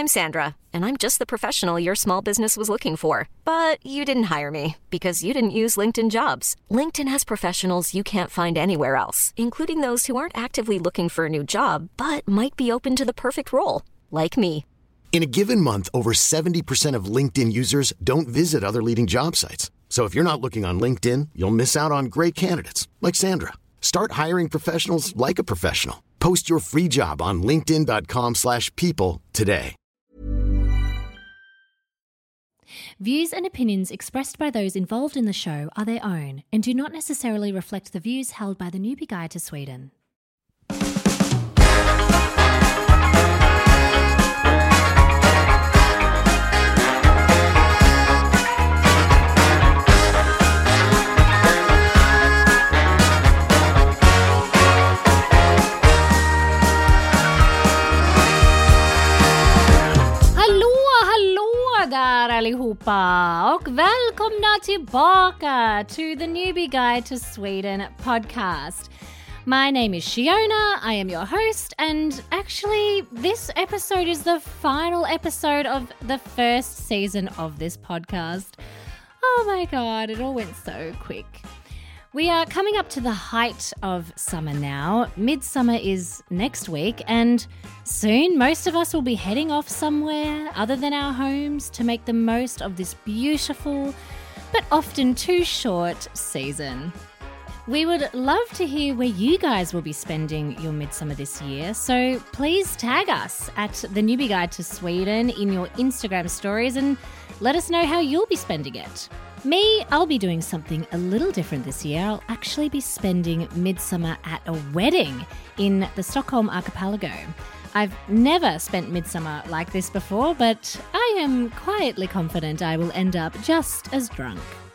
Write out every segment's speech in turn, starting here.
I'm Sandra, and I'm just the professional your small business was looking for. But you didn't hire me because you didn't use LinkedIn Jobs. LinkedIn has professionals you can't find anywhere else, including those who aren't actively looking for a new job, but might be open to the perfect role, like me. In a given month, over 70% of LinkedIn users don't visit other leading job sites. So if you're not looking on LinkedIn, you'll miss out on great candidates like Sandra. Start hiring professionals like a professional. Post your free job on linkedin.com/people today. Views and opinions expressed by those involved in the show are their own and do not necessarily reflect the views held by the Newbie Guide to Sweden. Där allihopa och välkomna tillbaka to the Newbie Guide to Sweden podcast. My name is Shiona, I am your host, and actually this episode is the final episode of the first season of this podcast. Oh my god, it all went so quick. We are coming up to the height of summer now. Midsummer is next week, and soon most of us will be heading off somewhere other than our homes to make the most of this beautiful but often too short season. We would love to hear where you guys will be spending your midsummer this year, so please tag us at the Newbie Guide to Sweden in your Instagram stories and let us know how you'll be spending it. Me, I'll be doing something a little different this year. I'll actually be spending midsummer at a wedding in the Stockholm archipelago. I've never spent midsummer like this before, but I am quietly confident I will end up just as drunk.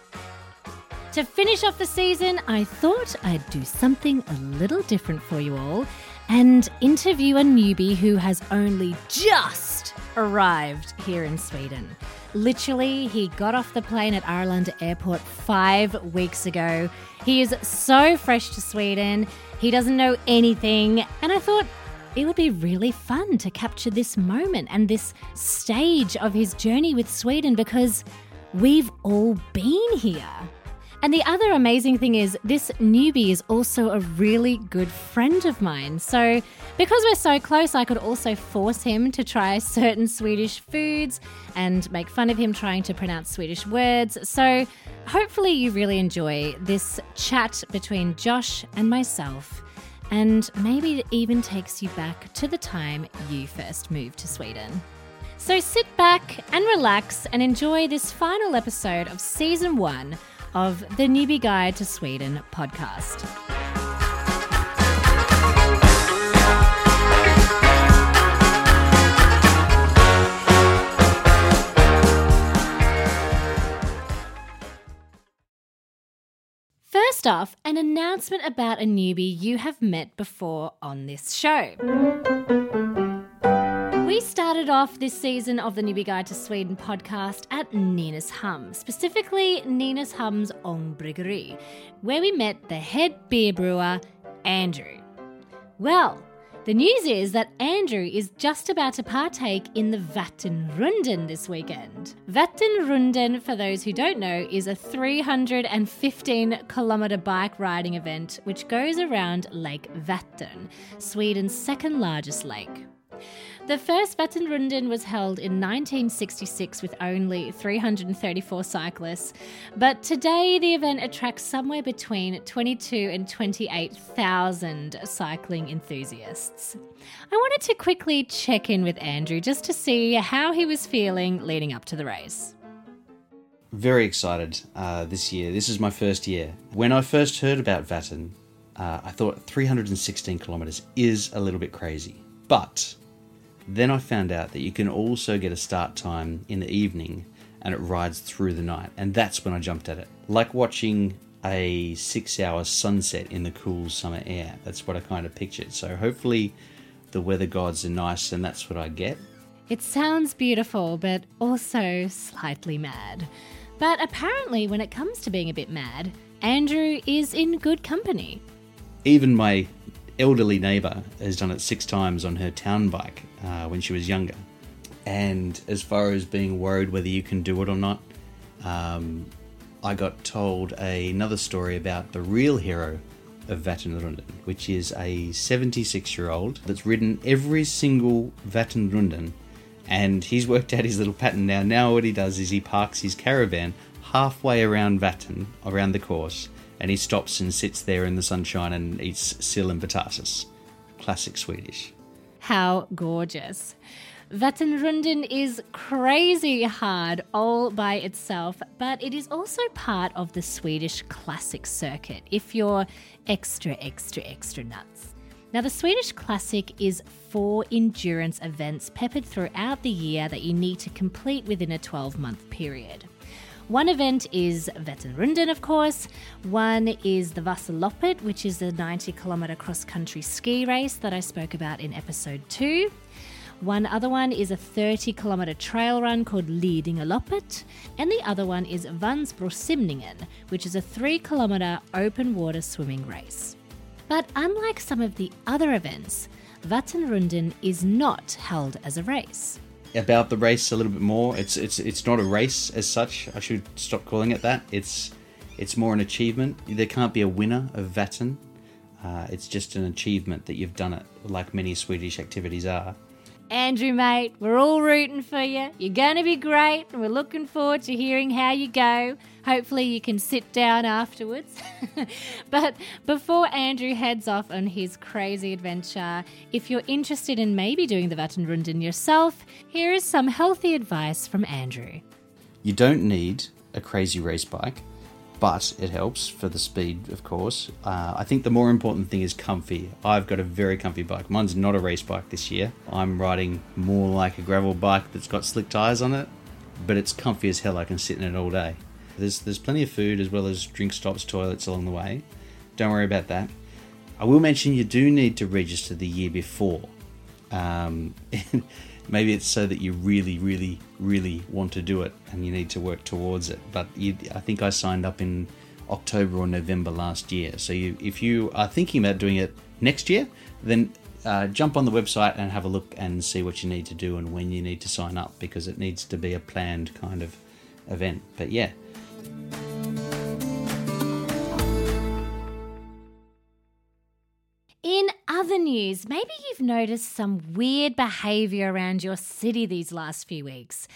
To finish off the season, I thought I'd do something a little different for you all and interview a newbie who has only just arrived here in Sweden. Literally, he got off the plane at Arlanda Airport 5 weeks ago. He is so fresh to Sweden. He doesn't know anything. And I thought it would be really fun to capture this moment and this stage of his journey with Sweden because we've all been here. And the other amazing thing is this newbie is also a really good friend of mine. So because we're so close, I could also force him to try certain Swedish foods and make fun of him trying to pronounce Swedish words. So hopefully you really enjoy this chat between Josh and myself. And maybe it even takes you back to the time you first moved to Sweden. So sit back and relax and enjoy this final episode of Season 1 of the Newbie Guide to Sweden podcast. First off, an announcement about a newbie you have met before on this show. We started off this season of the Newbie Guide to Sweden podcast at Nynäshamn, specifically Nynäshamns Ångbryggeri, where we met the head beer brewer, Andrew. Well, the news is that Andrew is just about to partake in the Vattenrunden this weekend. Vattenrunden, for those who don't know, is a 315-kilometre bike riding event which goes around Lake Vättern, Sweden's second largest lake. The first Vattenrunden was held in 1966 with only 334 cyclists, but today the event attracts somewhere between 22 and 28,000 cycling enthusiasts. I wanted to quickly check in with Andrew just to see how he was feeling leading up to the race. Very excited this year. This is my first year. When I first heard about Vatten, I thought 316 kilometres is a little bit crazy, but then I found out that you can also get a start time in the evening and it rides through the night. And that's when I jumped at it. Like watching a 6-hour sunset in the cool summer air. That's what I kind of pictured. So hopefully the weather gods are nice and that's what I get. It sounds beautiful, but also slightly mad. But apparently when it comes to being a bit mad, Andrew is in good company. Even my elderly neighbour has done it 6 times on her town bike when she was younger. And as far as being worried whether you can do it or not, I got told another story about the real hero of Vattenrunden, which is a 76-year-old that's ridden every single Vattenrunden, and he's worked out his little pattern now. Now what he does is he parks his caravan halfway around Vatten, around the course, and he stops and sits there in the sunshine and eats sill and potatis. Classic Swedish. How gorgeous. Vattenrunden is crazy hard all by itself, but it is also part of the Swedish Classic circuit if you're extra nuts. Now, the Swedish Classic is 4 endurance events peppered throughout the year that you need to complete within a 12-month period. One event is Vattenrunden, of course. One is the Vasaloppet, which is the 90-kilometre cross-country ski race that I spoke about in episode 2. One other one is a 30-kilometre trail run called Lidingöloppet, and the other one is Vansbrosimningen, which is a 3-kilometre open water swimming race. But unlike some of the other events, Vattenrunden is not held as a race. About the race a little bit more, it's not a race as such. I should stop calling it that. It's more an achievement. There can't be a winner of Vatten. It's just an achievement that you've done it, like many Swedish activities are. Andrew, mate, we're all rooting for you. You're going to be great, and we're looking forward to hearing how you go. Hopefully you can sit down afterwards. But before Andrew heads off on his crazy adventure, if you're interested in maybe doing the Vattenrunden yourself, here is some healthy advice from Andrew. You don't need a crazy race bike, but it helps for the speed, of course. I think the more important thing is comfy. I've got a very comfy bike. Mine's not a race bike this year. I'm riding more like a gravel bike that's got slick tyres on it, but it's comfy as hell. I can sit in it all day. There's plenty of food as well as drink stops, toilets along the way. Don't worry about that. I will mention you do need to register the year before. Maybe it's so that you really want to do it and you need to work towards it. But I think I signed up in October or November last year. So if you are thinking about doing it next year, then jump on the website and have a look and see what you need to do and when you need to sign up, because it needs to be a planned kind of event. But yeah. In other news, maybe you've noticed some weird behaviour around your city these last few weeks.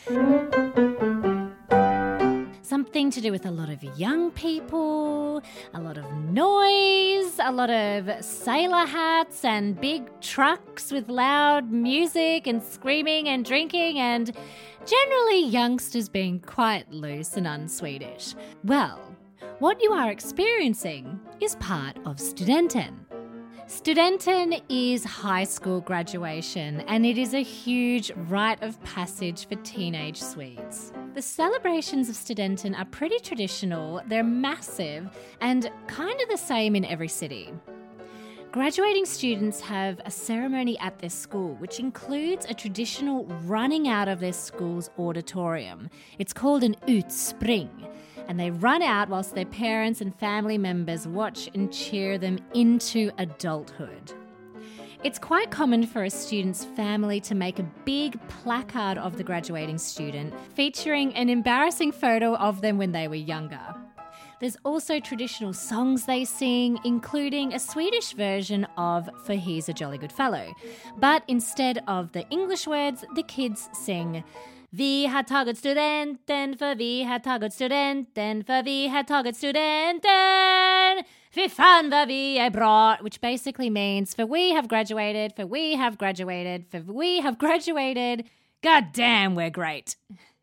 Something to do with a lot of young people, a lot of noise, a lot of sailor hats and big trucks with loud music and screaming and drinking, and generally youngsters being quite loose and un-Swedish. Well, what you are experiencing is part of Studenten. Studenten is high school graduation, and it is a huge rite of passage for teenage Swedes. The celebrations of Studenten are pretty traditional, they're massive, and kind of the same in every city. Graduating students have a ceremony at their school, which includes a traditional running out of their school's auditorium. It's called an utspring. And they run out whilst their parents and family members watch and cheer them into adulthood. It's quite common for a student's family to make a big placard of the graduating student, featuring an embarrassing photo of them when they were younger. There's also traditional songs they sing, including a Swedish version of For He's a Jolly Good Fellow. But instead of the English words, the kids sing Vi har tagit studenten, för vi har tagit studenten, för vi har tagit studenten. Fy fan vad vi är bra, which basically means for we have graduated, for we have graduated, for we have graduated. God damn, we're great.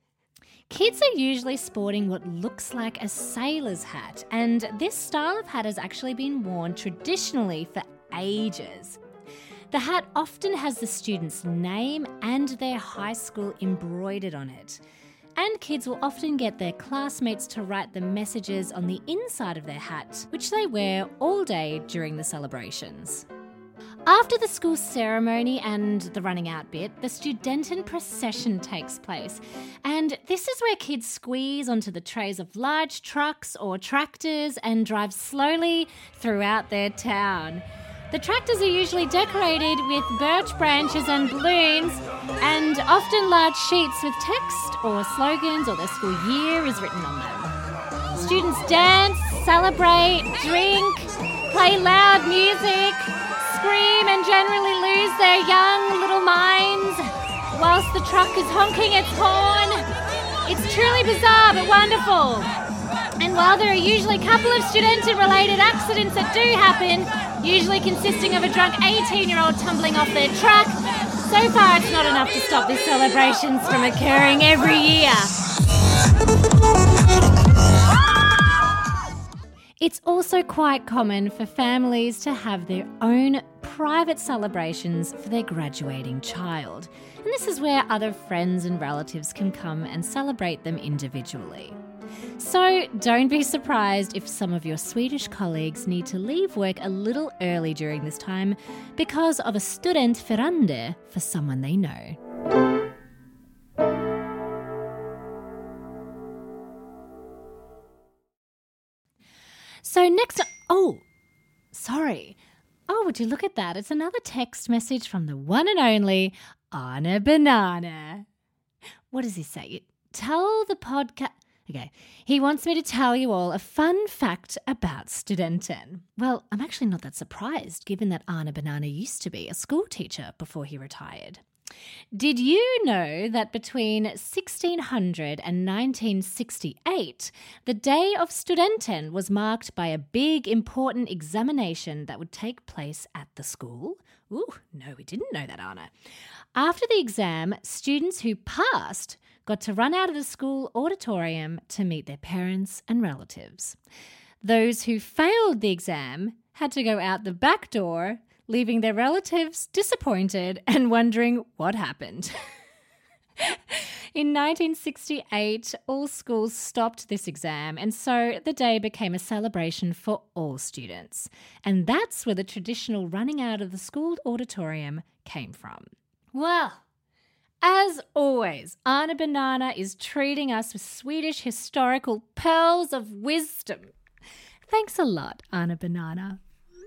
Kids are usually sporting what looks like a sailor's hat, and this style of hat has actually been worn traditionally for ages. The hat often has the student's name and their high school embroidered on it. And kids will often get their classmates to write the messages on the inside of their hat, which they wear all day during the celebrations. After the school ceremony and the running out bit, the Studenten procession takes place. And this is where kids squeeze onto the trays of large trucks or tractors and drive slowly throughout their town. The tractors are usually decorated with birch branches and balloons, and often large sheets with text or slogans or their school year is written on them. Students dance, celebrate, drink, play loud music, scream and generally lose their young little minds whilst the truck is honking its horn. It's truly bizarre but wonderful. And while there are usually a couple of student-related accidents that do happen, usually consisting of a drunk 18-year-old tumbling off their truck, so far it's not enough to stop these celebrations from occurring every year. It's also quite common for families to have their own private celebrations for their graduating child. And this is where other friends and relatives can come and celebrate them individually. So don't be surprised if some of your Swedish colleagues need to leave work a little early during this time because of a studentfirande for someone they know. So next... Oh, would you look at that? It's another text message from the one and only Anna Banana. What does he say? Tell the podcast... Okay, he wants me to tell you all a fun fact about Studenten. Well, I'm actually not that surprised, given that Anna Banana used to be a school teacher before he retired. Did you know that between 1600 and 1968, the day of Studenten was marked by a big, important examination that would take place at the school? Ooh, no, we didn't know that, Anna. After the exam, students who passed got to run out of the school auditorium to meet their parents and relatives. Those who failed the exam had to go out the back door, leaving their relatives disappointed and wondering what happened. In 1968, all schools stopped this exam, and so the day became a celebration for all students. And that's where the traditional running out of the school auditorium came from. Well, as always, Anna Banana is treating us with Swedish historical pearls of wisdom. Thanks a lot, Anna Banana.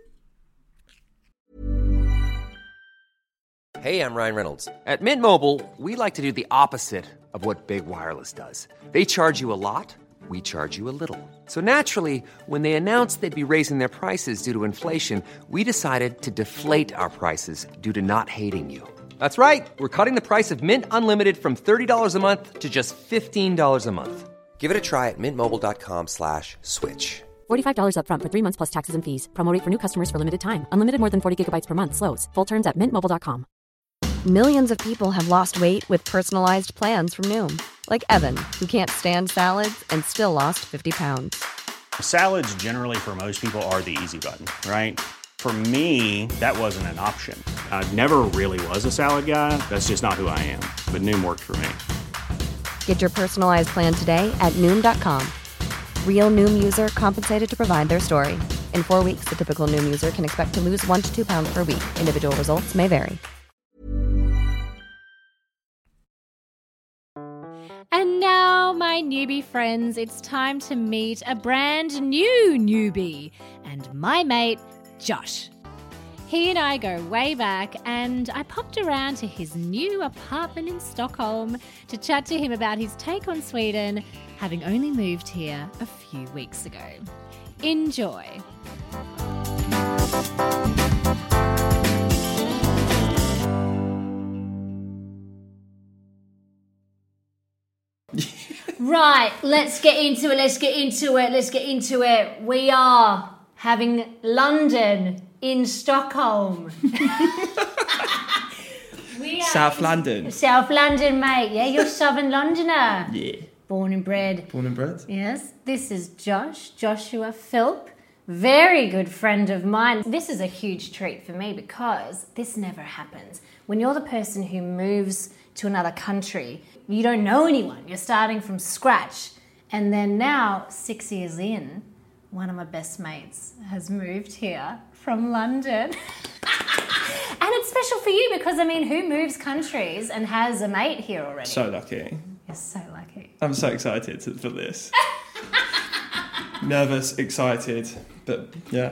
Hey, I'm Ryan Reynolds. At Mint Mobile, we like to do the opposite of what Big Wireless does. They charge you a lot, we charge you a little. So naturally, when they announced they'd be raising their prices due to inflation, we decided to deflate our prices due to not hating you. That's right. We're cutting the price of Mint Unlimited from $30 a month to just $15 a month. Give it a try at mintmobile.com/switch. $45 up front for 3 months plus taxes and fees. Promo rate for new customers for limited time. Unlimited more than 40 gigabytes per month. Slows full terms at mintmobile.com. Millions of people have lost weight with personalized plans from Noom. Like Evan, who can't stand salads and still lost 50 pounds. Salads generally for most people are the easy button, right? For me, that wasn't an option. I never really was a salad guy. That's just not who I am. But Noom worked for me. Get your personalized plan today at Noom.com. Real Noom user compensated to provide their story. In 4 weeks, the typical Noom user can expect to lose 1 to 2 pounds per week. Individual results may vary. And now, my newbie friends, it's time to meet a brand new newbie and my mate, Josh. He and I go way back, and I popped around to his new apartment in Stockholm to chat to him about his take on Sweden, having only moved here a few weeks ago. Enjoy. Right, let's get into it. We are having London in Stockholm. South London. South London, mate. Yeah, you're Southern Londoner. Yeah. Born and bred. Yes. This is Joshua Philp. Very good friend of mine. This is a huge treat for me because this never happens. When you're the person who moves to another country, you don't know anyone. You're starting from scratch. And then now, 6 years in, one of my best mates has moved here from London. And it's special for you because, I mean, who moves countries and has a mate here already? So lucky. You're so lucky. I'm so excited for this. Nervous, excited, but yeah.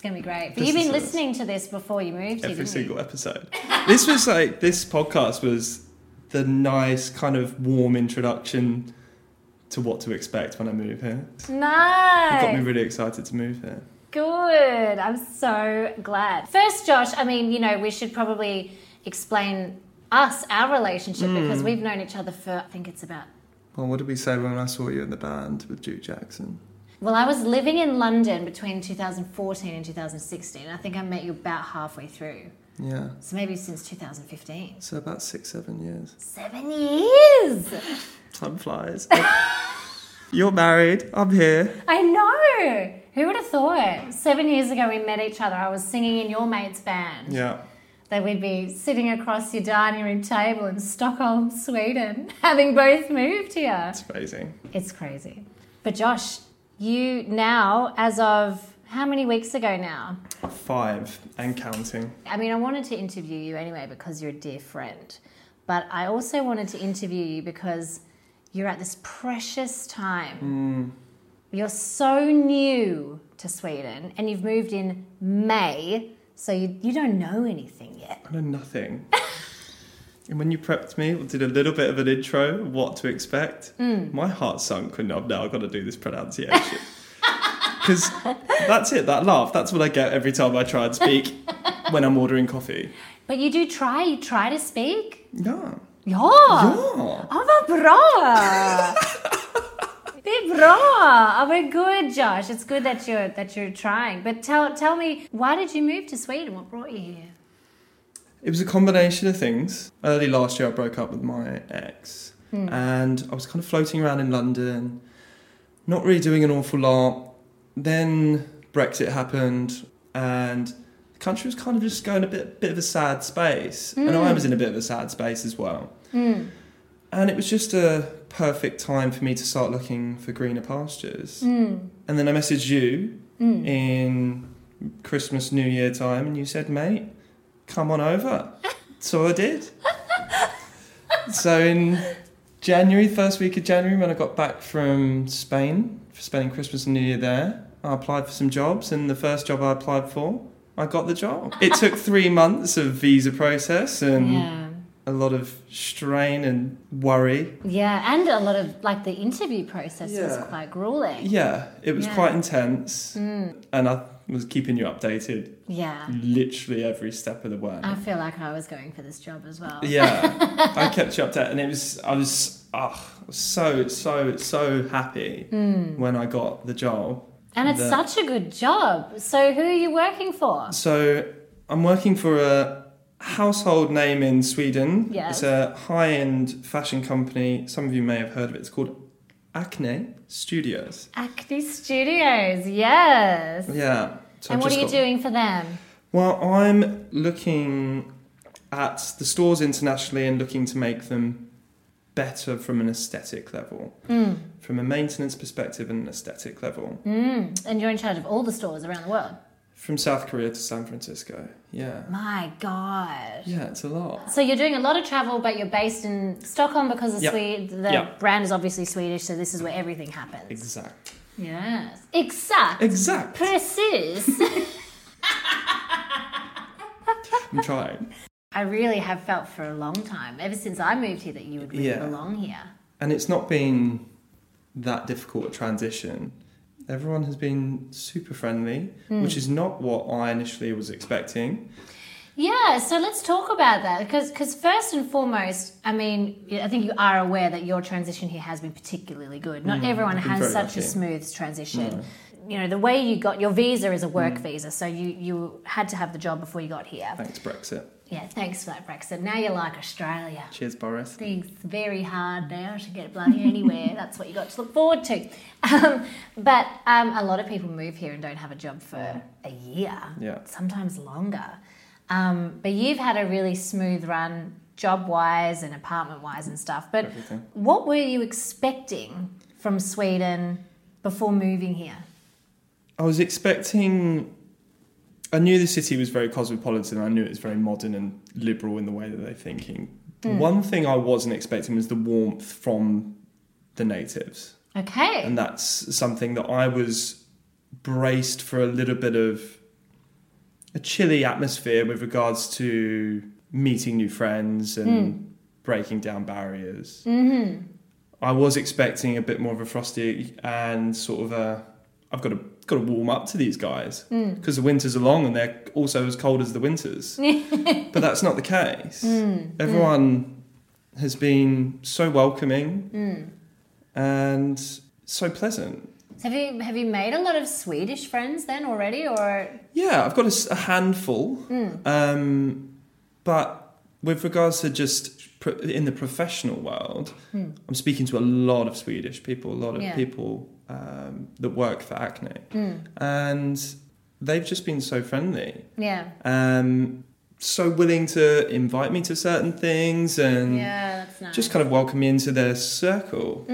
going to be great. But This you've been is listening to this before you moved here, Every didn't single you? episode. This podcast was the nice kind of warm introduction to what to expect when I move here. It got me Nice. really excited to move here. Good. I'm so glad. First, Josh, I mean, you know, we should probably explain our relationship because we've known each other for, I think it's about... Well, what did we say when I saw you in the band with Duke Jackson? Well, I was living in London between 2014 and 2016. I think I met you about halfway through. Yeah. So maybe since 2015. So about 6-7 years. 7 years! Time flies. You're married. I'm here. I know! Who would have thought? 7 years ago we met each other. I was singing in your mate's band. Yeah. That we'd be sitting across your dining room table in Stockholm, Sweden, having both moved here. It's amazing. It's crazy. But Josh, you now, as of how many weeks ago now? 5 and counting. I mean, I wanted to interview you anyway because you're a dear friend. But I also wanted to interview you because you're at this precious time. You're so new to Sweden and you've moved in May, so you don't know anything yet. I know nothing. And when you prepped me, did a little bit of an intro of what to expect, my heart sunk when I've now got to do this pronunciation. Because that's it, that laugh, that's what I get every time I try and speak when I'm ordering coffee. But you do try, you try to speak? Yeah. Ja! Ja. Vad bra! Det är bra! Oh, we're good, Josh. It's good that you're trying. But tell me, why did you move to Sweden? What brought you here? It was a combination of things. Early last year I broke up with my ex and I was kind of floating around in London, not really doing an awful lot. Then Brexit happened and the country was kind of just going a bit of a sad space. And I was in a bit of a sad space as well. And it was just a perfect time for me to start looking for greener pastures. And then I messaged you in Christmas, New Year time and you said, mate, come on over. So I did. So in January, first week of January, when I got back from Spain, for spending Christmas and New Year there, I applied for some jobs, and the first job I applied for, I got the job. It took 3 months of visa process and a lot of strain and worry. Yeah, and a lot of, like, the interview process was quite grueling. Yeah, it was quite intense. And I was keeping you updated Yeah. literally every step of the way. I feel like I was going for this job as well. Yeah, I kept you updated, and I was so happy when I got the job. And it's such a good job. So who are you working for? So I'm working for a household name in Sweden. Yes. It's a high-end fashion company. Some of you may have heard of it. It's called Acne Studios. Acne Studios, yes. Yeah. So And I've what are just you doing for them? Well, I'm looking at the stores internationally and looking to make them better from an aesthetic level, from a maintenance perspective and an aesthetic level. And you're in charge of all the stores around the world? From South Korea to San Francisco, yeah. My God. Yeah, it's a lot. So you're doing a lot of travel, but you're based in Stockholm because the brand is obviously Swedish, so this is where everything happens. Exact. Yes. Exakt. Precis. I'm trying. I really have felt for a long time, ever since I moved here, that you would really belong here. And it's not been that difficult a transition. Everyone has been super friendly, which is not what I initially was expecting. Yeah, so let's talk about that, because first and foremost, I mean, I think you are aware that your transition here has been particularly good. Not everyone has such a smooth transition. You know, the way you got your visa is a work visa, so you had to have the job before you got here. Thanks, Brexit. Yeah, thanks for that, Brexit. Now you're like Australia. Cheers, Boris. Things very hard now to get bloody anywhere. That's what you got to look forward to. But a lot of people move here and don't have a job for a year, sometimes longer. But you've had a really smooth run, job-wise and apartment-wise and stuff. But what were you expecting from Sweden before moving here? I was expecting... I knew the city was very cosmopolitan. I knew it was very modern and liberal in the way that they're thinking. One thing I wasn't expecting was the warmth from the natives. Okay. And that's something that I was braced for a little bit of a chilly atmosphere with regards to meeting new friends and breaking down barriers. Mm-hmm. I was expecting a bit more of a frosty and sort of I've got to warm up to these guys because the winters are long and they're also as cold as the winters. But that's not the case. Everyone has been so welcoming and so pleasant. Have you made a lot of Swedish friends then already, or? Yeah, I've got a handful. But with regards to just in the professional world, I'm speaking to a lot of Swedish people, a lot of people that work for Acne, and they've just been so friendly. Yeah. So willing to invite me to certain things and that's nice. Just kind of welcome me into their circle.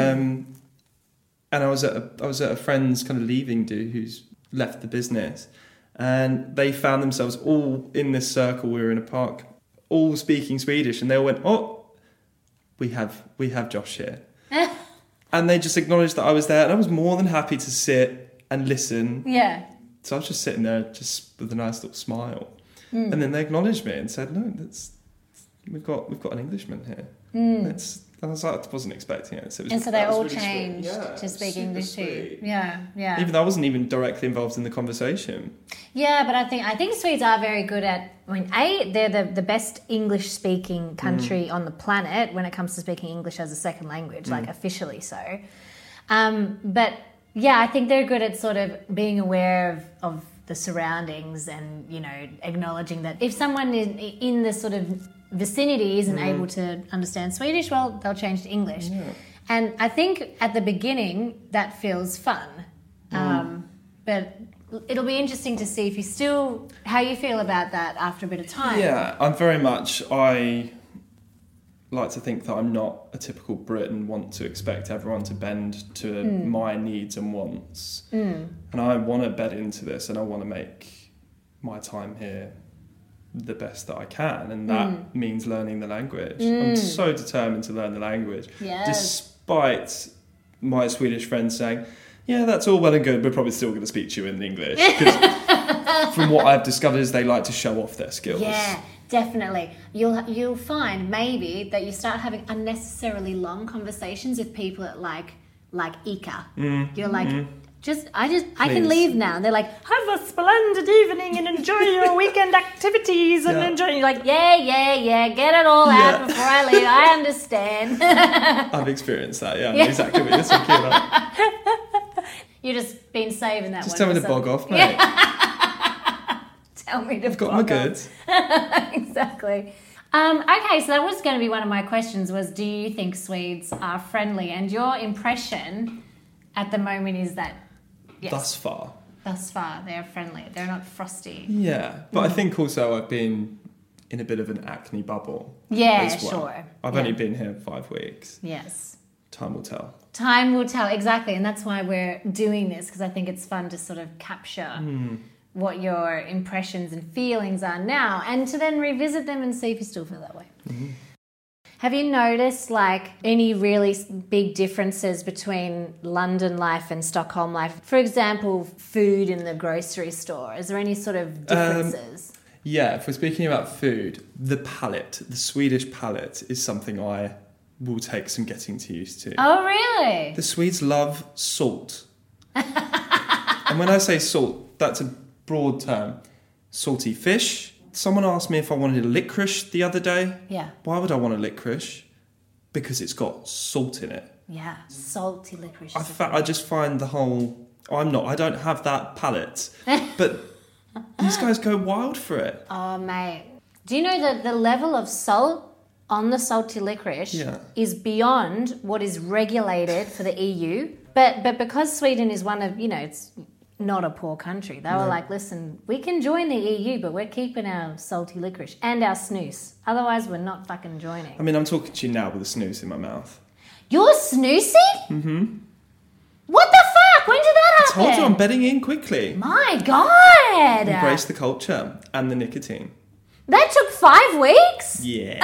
And I was at a friend's kind of leaving do who's left the business, and they found themselves all in this circle. We were in a park, all speaking Swedish, and they all went, "Oh, we have Josh here," and they just acknowledged that I was there, and I was more than happy to sit and listen. Yeah. So I was just sitting there, just with a nice little smile, and then they acknowledged me and said, "No, we've got an Englishman here." I wasn't expecting it. So they all really changed to speak English too. Yeah. Even though I wasn't even directly involved in the conversation. Yeah, but I think Swedes are very good at. I mean, they're the best English-speaking country on the planet when it comes to speaking English as a second language, like officially so. But yeah, I think they're good at sort of being aware of the surroundings and, you know, acknowledging that if someone is in the sort of vicinity isn't able to understand Swedish, well, they'll change to English. And I think at the beginning that feels fun. But it'll be interesting to see how you feel about that after a bit of time. Yeah, I like to think that I'm not a typical Brit and want to expect everyone to bend to my needs and wants. And I want to bed into this, and I want to make my time here the best that I can, and that means learning the language. I'm so determined to learn the language, despite my Swedish friends saying, "Yeah, that's all well and good, we're probably still going to speak to you in English." Because from what I've discovered is they like to show off their skills. Yeah, definitely. You'll find maybe that you start having unnecessarily long conversations with people at like Ica. You're like, I can leave now. And they're like, have a splendid evening and enjoy your weekend activities and enjoy. You're like, yeah, get it all out before I leave. I understand. I've experienced that. Yeah, I know exactly what you're talking about. You've just been saving that. Just tell me to bog off, mate. Tell me to. I've got my goods. Exactly. Okay, so that was going to be one of my questions. Was, do you think Swedes are friendly? And your impression at the moment is that. Yes. Thus far, they're friendly. They're not frosty. Yeah, but I think also I've been in a bit of an Acne bubble. Yeah, as well. Sure. I've only been here 5 weeks. Yes. Time will tell. Time will tell, exactly. And that's why we're doing this, because I think it's fun to sort of capture what your impressions and feelings are now, and to then revisit them and see if you still feel that way. Have you noticed like any really big differences between London life and Stockholm life? For example, food in the grocery store. Is there any sort of differences? Yeah, if we're speaking about food, the Swedish palate is something I will take some getting used to. Oh, really? The Swedes love salt. And when I say salt, that's a broad term. Salty fish. Someone asked me if I wanted a licorice the other day. Yeah. Why would I want a licorice? Because it's got salt in it. Yeah, salty licorice. I just find I don't have that palate. But these guys go wild for it. Oh, mate. Do you know that the level of salt on the salty licorice is beyond what is regulated for the EU? But because Sweden is one of, it's not a poor country. They were like, listen, we can join the EU, but we're keeping our salty licorice and our snus. Otherwise, we're not fucking joining. I mean, I'm talking to you now with a snus in my mouth. You're snoozing? Mm-hmm. What the fuck? When did that happen? I told you I'm bedding in quickly. My God. Embrace the culture and the nicotine. That took 5 weeks? Yeah.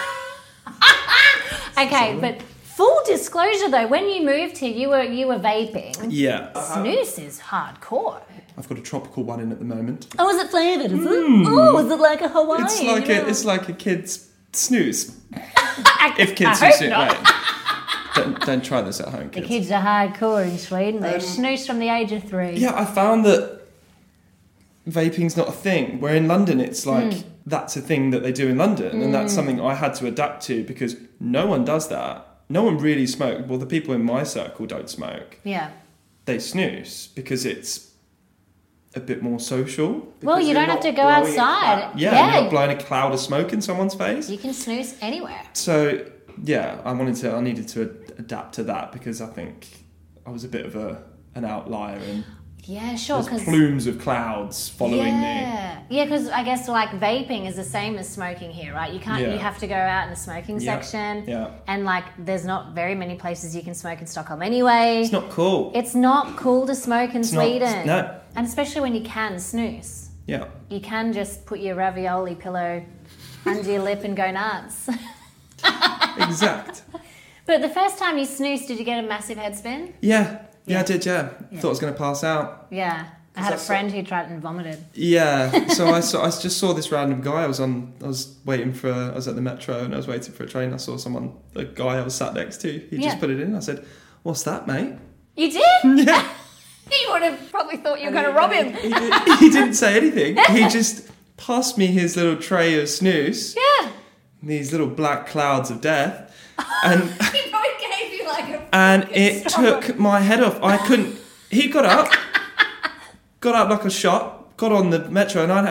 Okay, but full disclosure though, when you moved here, you were vaping. Yeah. Snus is hardcore. I've got a tropical one in at the moment. Oh, is it flavoured? Is it? Oh, is it like a Hawaiian? It's like a kid's snooze. If kids do snooze, don't try this at home, kids. The kids are hardcore in Sweden. They snooze from the age of 3. Yeah, I found that vaping's not a thing. Where in London, it's like that's a thing that they do in London, and that's something I had to adapt to because no one does that. No one really smokes. Well, the people in my circle don't smoke. Yeah. They snooze because it's a bit more social. Well, you don't have to go outside. You're not blowing a cloud of smoke in someone's face. You can snooze anywhere. So, yeah, I needed to adapt to that because I think I was a bit of an outlier and yeah, sure. There's plumes of clouds following me. Yeah, because I guess like vaping is the same as smoking here, right? You can't. You have to go out in the smoking section. Yeah. And like, there's not very many places you can smoke in Stockholm anyway. It's not cool. It's not cool to smoke in Sweden. No. And especially when you can snooze. Yeah. You can just put your ravioli pillow under your lip and go nuts. Exact. But the first time you snoozed, did you get a massive head spin? Yeah. Yeah, I did, yeah. Thought I was going to pass out. Yeah. I had a friend who tried and vomited. Yeah. So I just saw this random guy. I was at the metro and I was waiting for a train. I saw a guy I was sat next to. He just put it in. I said, "What's that, mate?" You did? Yeah. He would have probably thought you were going to rob him. He didn't say anything. He just passed me his little tray of snooze. Yeah. These little black clouds of death. And he probably gave you like a... And it took my head off. I couldn't... He got up like a shot, got on the metro, and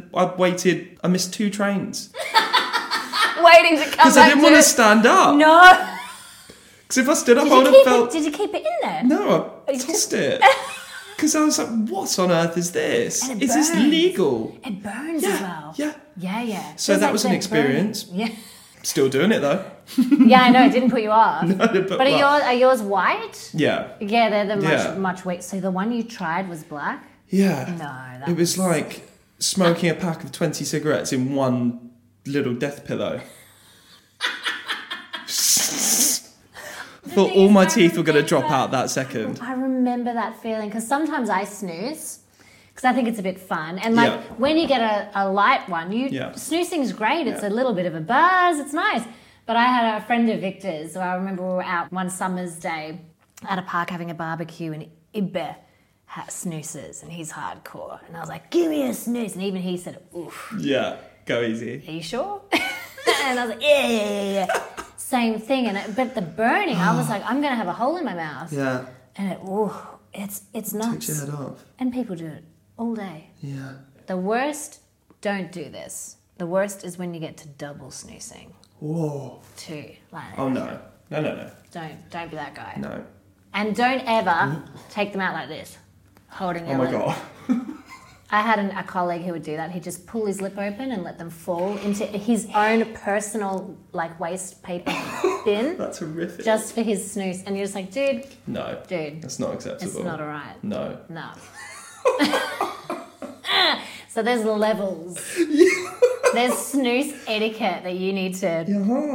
I missed 2 trains. Waiting to come back. Because I didn't want to stand up. No. Because if I stood up, I would have felt... Did you keep it in there? No, I tossed it. Because I was like, what on earth is this? Is this legal? It burns as well. Yeah. Yeah. So that was an experience. Burning. Yeah. Still doing it though. Yeah, I know, it didn't put you off. No, but are yours white? Yeah. Yeah, they're much white. So the one you tried was black? Yeah. No, it was like smoking a pack of 20 cigarettes in one little death pillow. Thought all my teeth were going to drop out that second. I remember that feeling because sometimes I snooze because I think it's a bit fun. And like when you get a light one, snoozing's great. It's a little bit of a buzz. It's nice. But I had a friend of Victor's. So I remember we were out one summer's day at a park having a barbecue and Ibbe snoozes and he's hardcore. And I was like, give me a snooze. And even he said, oof. Yeah, go easy. Are you sure? And I was like, yeah. Same thing. But the burning, I was like, I'm going to have a hole in my mouth. Yeah. And it's nuts. Takes your head off. And people do it all day. Yeah. The worst, don't do this. The worst is when you get to double snoozing. Whoa. 2. Like, oh, no. No. Don't be that guy. No. And don't ever take them out like this, holding your lip. Oh, my God. I had a colleague who would do that. He'd just pull his lip open and let them fall into his own personal, like, waste paper bin. That's horrific. Just for his snooze. And you're just like, dude. No. Dude. That's not acceptable. It's not all right. No. So there's levels. There's snooze etiquette that you need to...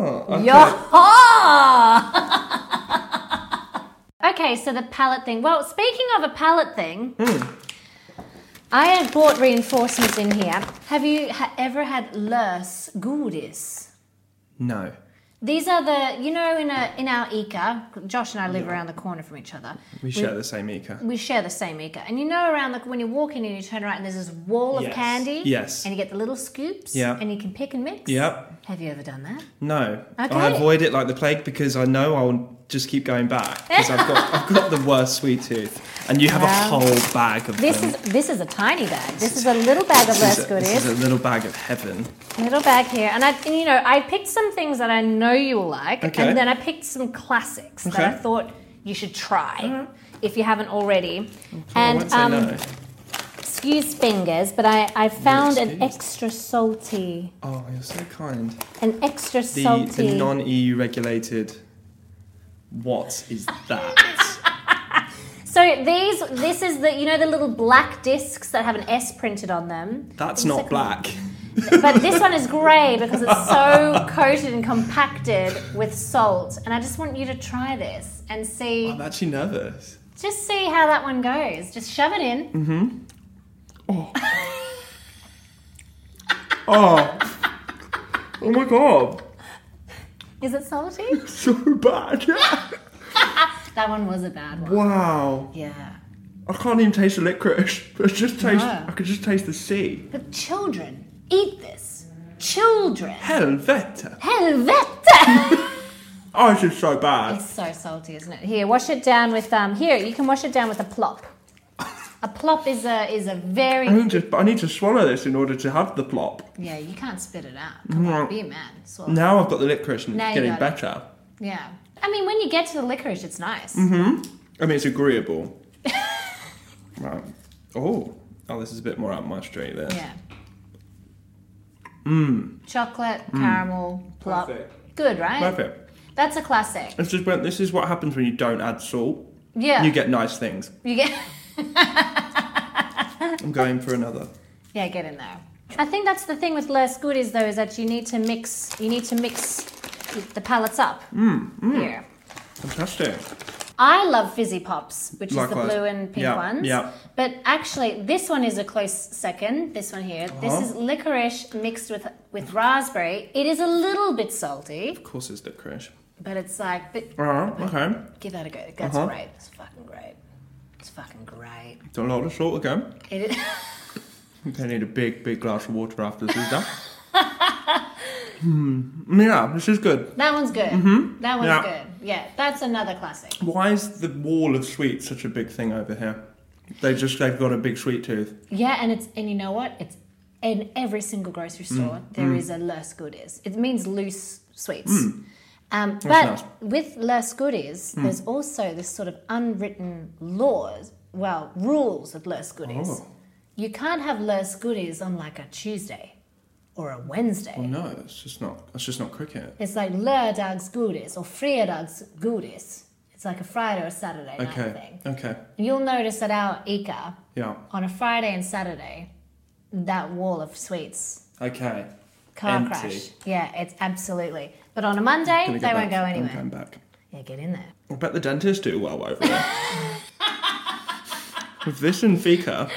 Okay, so the palate thing. Well, speaking of a palate thing... I have bought reinforcements in here. Have you ever had lös godis? No. These are the, in our ICA, Josh and I live around the corner from each other. We share the same ICA. We share the same ICA. And around when you walk in and you turn right and there's this wall of candy. Yes. And you get the little scoops. Yeah. And you can pick and mix. Yep. Have you ever done that? No. Okay. I avoid it like the plague because I know I'll just keep going back because I've got the worst sweet tooth. And you have a whole bag of them. This is a tiny bag. This is a little bag of lös godis. This is a little bag of heaven. Little bag here. And I picked some things that I know you will like. Okay. And then I picked some classics that I thought you should try if you haven't already. I won't say no. Excuse fingers, but I found an extra salty. Oh, you're so kind. An extra salty. The non-EU regulated. What is that? So this is the the little black discs that have an S printed on them. That's not black. But this one is grey because it's so coated and compacted with salt. And I just want you to try this and see. I'm actually nervous. Just see how that one goes. Just shove it in. Oh. Oh my god. Is it salty? So bad. That one was a bad one. Wow. Yeah. I can't even taste the licorice. It's just taste. No. I could just taste the sea. But children eat this. Children. Helvete. Helvete! Oh, this is so bad. It's so salty, isn't it? Here, wash it down with here. You can wash it down with a plop. A plop is a very. I need to swallow this in order to have the plop. Yeah, you can't spit it out. Come on, be a man. Swallow. Now I've got the licorice and Now it's you getting got it. better. Yeah. I mean, when you get to the licorice, it's nice. I mean, it's agreeable. Right. Oh, this is a bit more up my street there. Yeah. Chocolate, caramel, plop. Perfect. Good, right? Perfect. That's a classic. It's just this is what happens when you don't add salt. Yeah. You get nice things. You get. I'm going for another. Yeah, get in there. I think that's the thing with less goodies though, is that you need to mix the palettes up here. Fantastic. I love fizzy pops, which Likewise. is the blue and pink ones. Yeah. But actually, this one is a close second. This one here. This is licorice mixed with raspberry. It is a little bit salty, Of course, it's licorice. but it's like. Okay. Give that a go. That's great. It's fucking great. It's fucking great. Don't a lot of salt again. It is. Okay, I need a big glass of water after this is done. Yeah, this is good. That one's good. That one's good. Yeah, that's another classic. Why is the wall of sweets such a big thing over here? They've got a big sweet tooth. Yeah, and you know what? It's in every single grocery store there is a Less Goodies. It means loose sweets. But nice. with Less Goodies, there's also this sort of unwritten rules of Less Goodies. Oh. You can't have Less Goodies on like a Tuesday or a Wednesday. Oh no, that's just not cricket. It's like lördags godis or fredags godis. It's like a Friday or a Saturday night thing. Okay. You'll notice at our ICA, Yeah. on a Friday and Saturday, that wall of sweets, Okay. car Empty. crash. Yeah, it's absolutely. But on a Monday, Gonna they won't go I'm anywhere. going back. Yeah, get in there. I bet the dentists do well over there. With this and fika.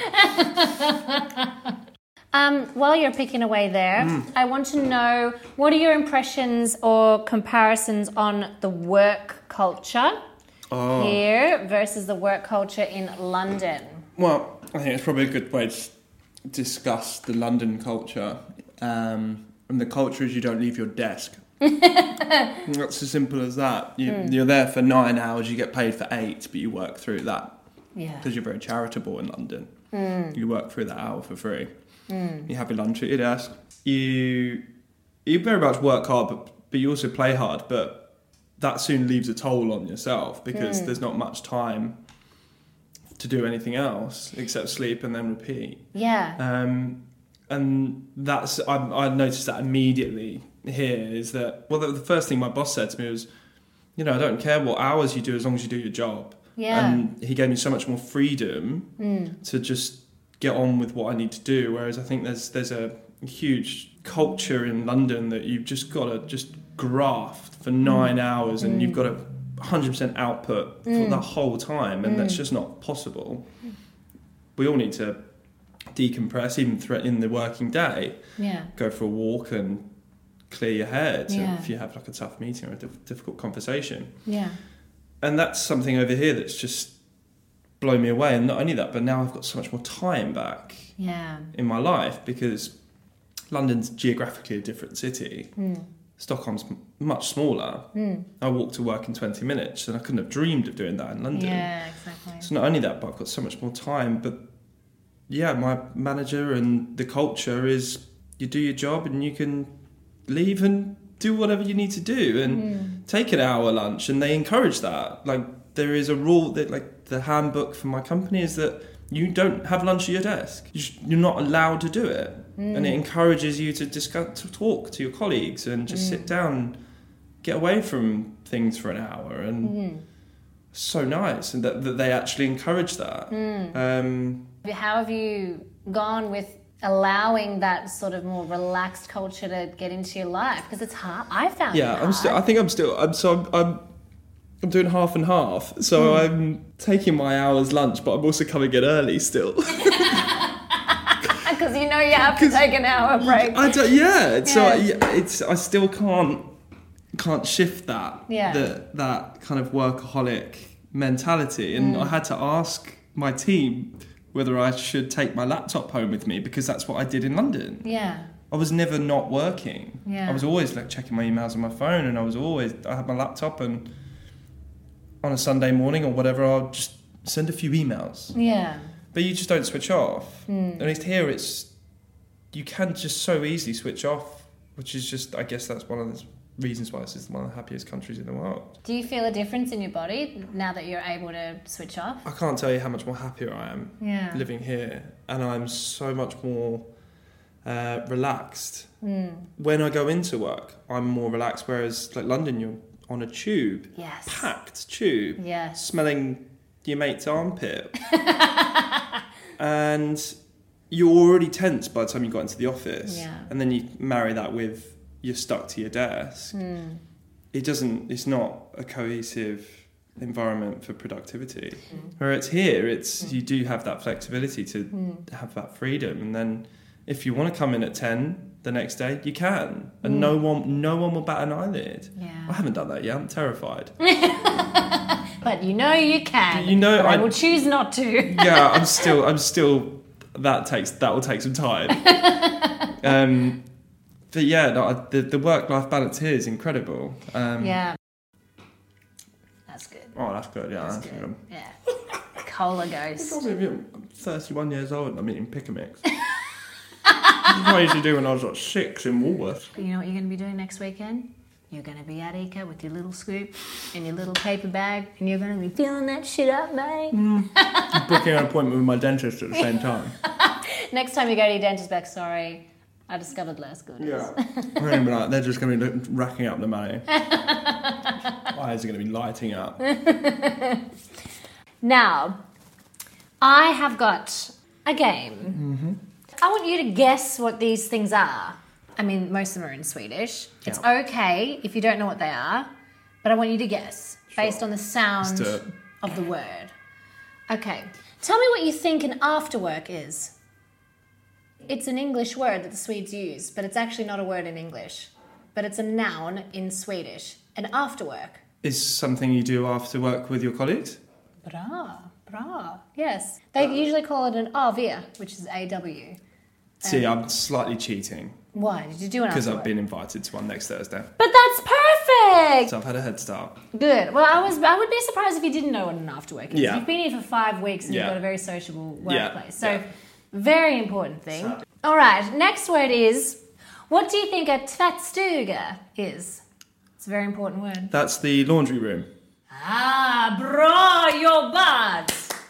While you're picking away there, I want to know, what are your impressions or comparisons on the work culture here versus the work culture in London? Well, I think it's probably a good way to discuss the London culture. And the culture is you don't leave your desk. That's as simple as that. You're there for 9 hours, you get paid for 8, but you work through that. Yeah. Because you're very charitable in London. You work through that hour for free. You have your lunch at your desk. You very much work hard, but you also play hard. But that soon leaves a toll on yourself because there's not much time to do anything else except sleep and then repeat. Yeah. And that's I noticed that immediately here is that, well, the first thing my boss said to me was, I don't care what hours you do as long as you do your job. Yeah. And he gave me so much more freedom to just get on with what I need to do. Whereas I think there's a huge culture in London that you've just got to just graft for 9 hours and you've got to 100% output for the whole time, and that's just not possible. We all need to decompress, even in the working day. Yeah. Go for a walk and clear your head Yeah. if you have like a tough meeting or a difficult conversation. Yeah. And that's something over here that's just blown me away. And not only that, but now I've got so much more time back Yeah. in my life because London's geographically a different city. Stockholm's much smaller. I walk to work in 20 minutes and I couldn't have dreamed of doing that in London. Yeah, exactly. So not only that, but I've got so much more time. But yeah, my manager and the culture is you do your job and you can leave and do whatever you need to do and take an hour lunch, and they encourage that. Like there is a rule that, like the handbook for my company is that you don't have lunch at your desk. You're not allowed to do it. And it encourages you to talk to your colleagues and just sit down, get away from things for an hour. And so nice, and that they actually encourage that. How have you gone with allowing that sort of more relaxed culture to get into your life? Because it's hard. I found it hard. I'm doing half and half. So I'm taking my hour's lunch, but I'm also coming in early still. know you have to take an hour break. I still can't shift that. That kind of workaholic mentality, and I had to ask my team whether I should take my laptop home with me, because that's what I did in London. Yeah. I was never not working. Yeah. I was always like checking my emails on my phone, and I had my laptop, and on a Sunday morning or whatever, I'll just send a few emails. Yeah. But you just don't switch off. At least here you can just so easily switch off, which is just, I guess that's one of the reasons why this is one of the happiest countries in the world. Do you feel a difference in your body now that you're able to switch off? I can't tell you how much more happier I am living here, and I'm so much more relaxed. When I go into work, I'm more relaxed, whereas like London, you're on a tube, packed tube, smelling your mate's armpit, and you're already tense by the time you got into the office, and then you marry that with you're stuck to your desk. It's not a cohesive environment for productivity. Whereas here, you do have that flexibility to have that freedom, and then if you want to come in at 10 the next day, you can, and no one will bat an eyelid. I haven't done that yet. I'm terrified. But you know you can. You know, but I will choose not to. Yeah, I'm still. That will take some time. But yeah, no, the work-life balance here is incredible. Yeah. That's good. Oh, that's good. Yeah, that's good. Yeah. Cola Ghost. I'm 31 years old and I'm eating Pick a Mix. That's what I used to do when I was like 6 in Woolworths. You know what you're going to be doing next weekend? You're going to be at ICA with your little scoop and your little paper bag, and you're going to be filling that shit up, mate. I'm booking an appointment with my dentist at the same time. Next time you go to your dentist, back, sorry, I discovered less goodies. Yeah. They're just going to be racking up the money. Eyes are going to be lighting up. Now, I have got a game. I want you to guess what these things are. I mean, most of them are in Swedish. Yeah. It's okay if you don't know what they are, but I want you to guess based on the sound of the word. Okay. Tell me what you think an afterwork is. It's an English word that the Swedes use, but it's actually not a word in English. But it's a noun in Swedish. An afterwork. Is something you do after work with your colleagues? Bra. Yes. They usually call it an AW, which is AW. See, I'm slightly cheating. Why? Did you do an afterwork? Because I've been invited to one next Thursday. But that's perfect! So I've had a head start. Good. Well, I would be surprised if you didn't know what an afterwork is. Yeah. You've been here for 5 weeks and you've got a very sociable workplace. So, Yeah. very important thing. All right, next word is, what do you think a tvättstuga is? It's a very important word. That's the laundry room. Ah, bra jobbat!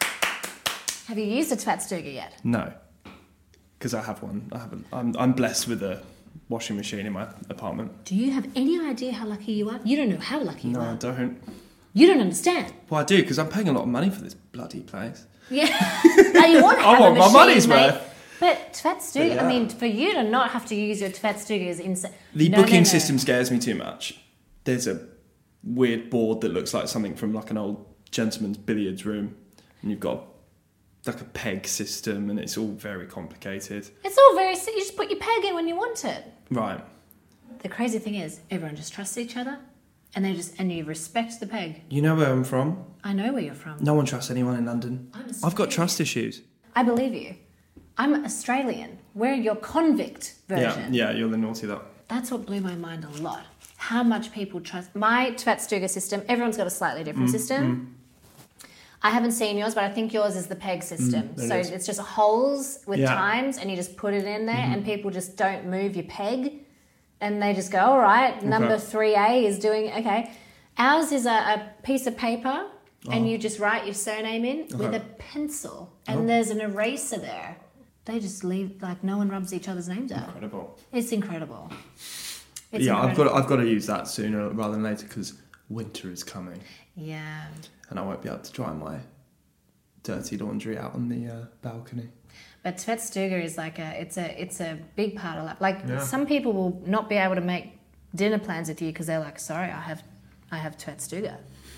Have you used a tvättstuga yet? No. Because I have one. I haven't. I'm blessed with a washing machine in my apartment. Do you have any idea how lucky you are? You don't know how lucky you No, are. I don't. You don't understand. Well, I do, because I'm paying a lot of money for this bloody place. Yeah. Now you want to have I want a my machine, money's mate. worth. But tvättstuga, Yeah. I mean, for you to not have to use your tvättstuga is insane. The booking system scares me too much. There's a weird board that looks like something from like an old gentleman's billiards room, and you've got like a peg system, and it's all very complicated. It's all very... You just put your peg in when you want it. Right. The crazy thing is, everyone just trusts each other, and you respect the peg. You know where I'm from? I know where you're from. No one trusts anyone in London. I've got trust issues. I believe you. I'm Australian. We're your convict version. Yeah, you're the naughty lot. That's what blew my mind a lot. How much people trust... My tvättstuga system, everyone's got a slightly different system. I haven't seen yours, but I think yours is the peg system. So it's just holes with times, and you just put it in there, and people just don't move your peg, and they just go, all right, number 3A is doing... Okay. Ours is a piece of paper, and you just write your surname in with a pencil, and there's an eraser there. They just leave, like, no one rubs each other's names out. Incredible. It's incredible. It's incredible. I've got to use that sooner rather than later, because winter is coming. Yeah. And I won't be able to dry my dirty laundry out on the balcony. But tvättstuga is like it's a big part of life. Like some people will not be able to make dinner plans with you because they're like, sorry, I have tvättstuga.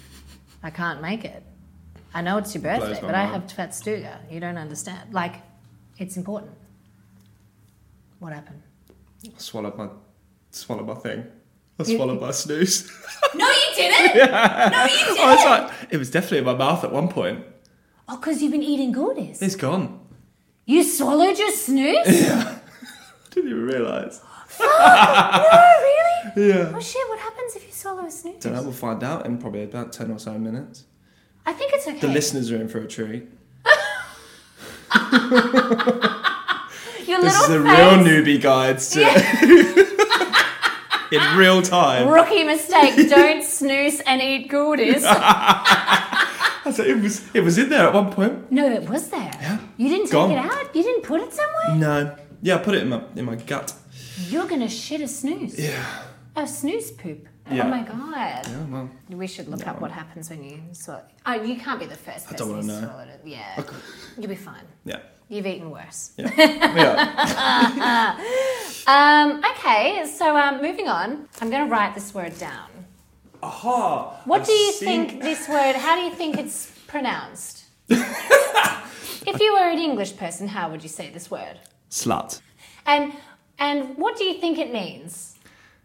I can't make it. I know it's your birthday, but I have tvättstuga. You don't understand. Like, it's important. What happened? I swallowed my thing. I swallowed my snooze. No, you didn't. Yeah. No, you didn't. I was like, it was definitely in my mouth at one point. Oh, because you've been eating goodies. It's gone. You swallowed your snooze? Yeah. I didn't even realise. No, really? Yeah. Oh shit! What happens if you swallow a snooze? Don't know. We'll find out in probably about 10 or so minutes. I think it's okay. The listeners are in for a treat. Your This is little a face. real newbie guide to in real time. Rookie mistake. Don't snooze and eat goodies. I said it was in there at one point. No, it was there. Yeah. You didn't Gone. take it out? You didn't put it somewhere? No. Yeah, I put it in my gut. You're going to shit a snooze. Yeah. Oh, snooze poop. Yeah. Oh my God. Yeah, well. We should look up what happens when you swallow. Oh, you can't be the first person don't wanna who know. swallowed it. Yeah. You'll be fine. Yeah. You've eaten worse. Yeah. Yeah. Okay, so moving on. I'm going to write this word down. Aha. What do you think this word, how do you think it's pronounced? If you were an English person, how would you say this word? Slut. And what do you think it means?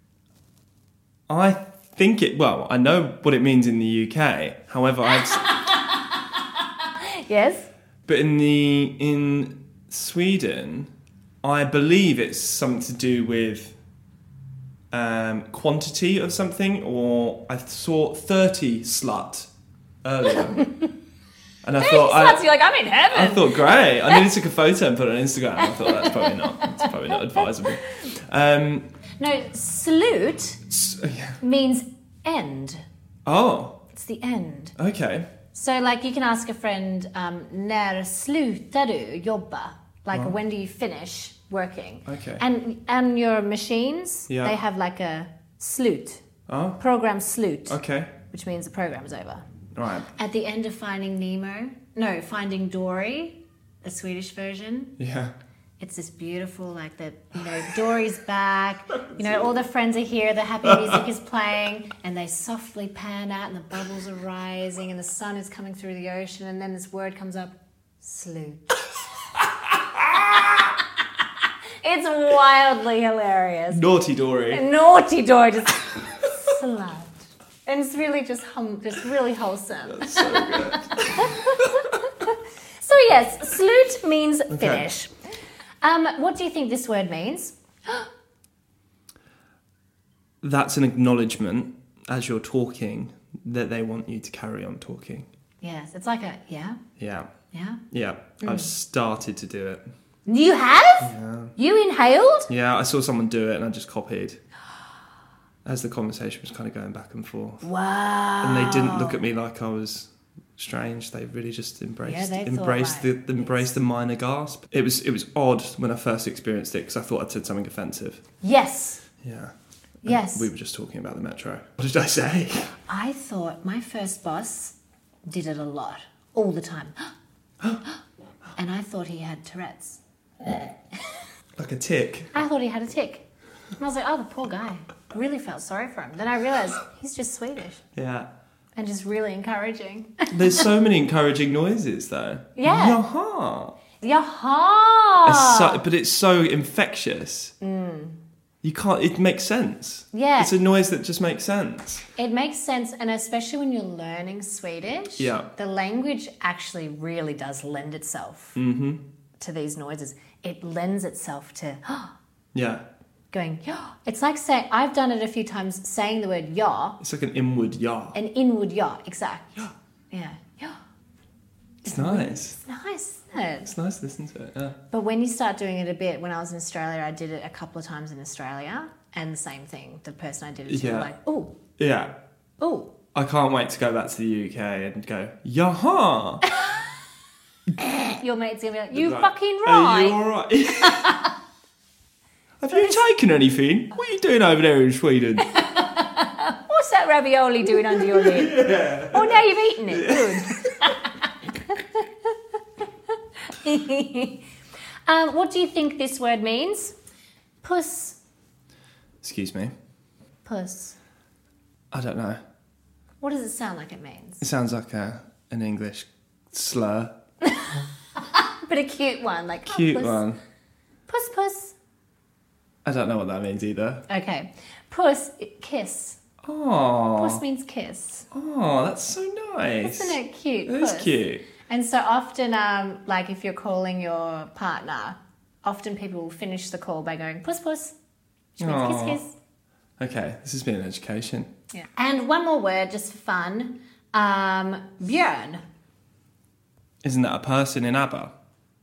I think I know what it means in the UK. However, Yes? but in Sweden, I believe it's something to do with quantity of something, or I saw 30 slut earlier. And I thought, You're like, I'm in heaven. I thought, great. I nearly took a photo and put it on Instagram. I thought that's probably not advisable. No, salute Yeah. means end. Oh, It's the end. okay. So, like, you can ask a friend, när slutar du jobba? Like, when do you finish working? Okay. And your machines, Yeah. they have like a slut. Oh, Program slut. okay. Which means the program's over. Right. At the end of Finding Dory, the Swedish version, Yeah. it's this beautiful, like, Dory's back, all the friends are here, the happy music is playing, and they softly pan out, and the bubbles are rising, and the sun is coming through the ocean, and then this word comes up, slut. It's wildly hilarious. Naughty Dory. Naughty Dory, just slut. And it's really just really wholesome. That's so good. So yes, slut means finish. What do you think this word means? That's an acknowledgement as you're talking that they want you to carry on talking. Yes, it's like Yeah. yeah. I've started to do it. You have? Yeah. You inhaled? Yeah, I saw someone do it and I just copied. As the conversation was kind of going back and forth. Wow. And they didn't look at me like I was strange. They really just embraced the minor gasp. It was odd when I first experienced it because I thought I'd said something offensive. Yes. Yeah. Yes. We were just talking about the metro. What did I say? I thought my first boss did it a lot, all the time. And I thought he had Tourette's. Like a tick. I thought he had a tick. And I was like, oh, the poor guy. I really felt sorry for him. Then I realised he's just Swedish Yeah. and just really encouraging. There's so many encouraging noises though. Yeah. Yaha. Yaha! But it's so infectious. You can't, it makes sense. Yeah. It's a noise that just makes sense. It makes sense, and especially when you're learning Swedish, the language actually really does lend itself to these noises. It lends itself to Yeah. going, yeah. It's like saying, I've done it a few times, saying the word yeah. It's like an inward yah. An inward yeah, exactly. Yeah. Yeah. It's nice. It's nice, isn't it? It's nice to listen to it, yeah. But when you start doing it a bit, when I was in Australia, I did it a couple of times in Australia, and the same thing. The person I did it to, like, ooh, Yeah. ooh. I can't wait to go back to the UK and go, yaha! Your mate's going to be like, you Like, fucking Are right. you alright? Have you taken anything? What are you doing over there in Sweden? What's that ravioli doing under your lip? Yeah. Oh, now you've eaten it. Good. What do you think this word means? Puss. Excuse me. Puss. I don't know. What does it sound like it means? It sounds like an English slur. But a cute one, like Cute puss. one. Puss, puss. I don't know what that means either. Okay. Puss, kiss. Oh. Puss means kiss. Oh, that's so nice. Isn't it cute? It is Puss? cute. And so often, like if you're calling your partner, often people will finish the call by going, puss, puss. Which means kiss, Aw. kiss. Okay, this has been an education. Yeah. And one more word, just for fun. Björn. Isn't that a person in ABBA?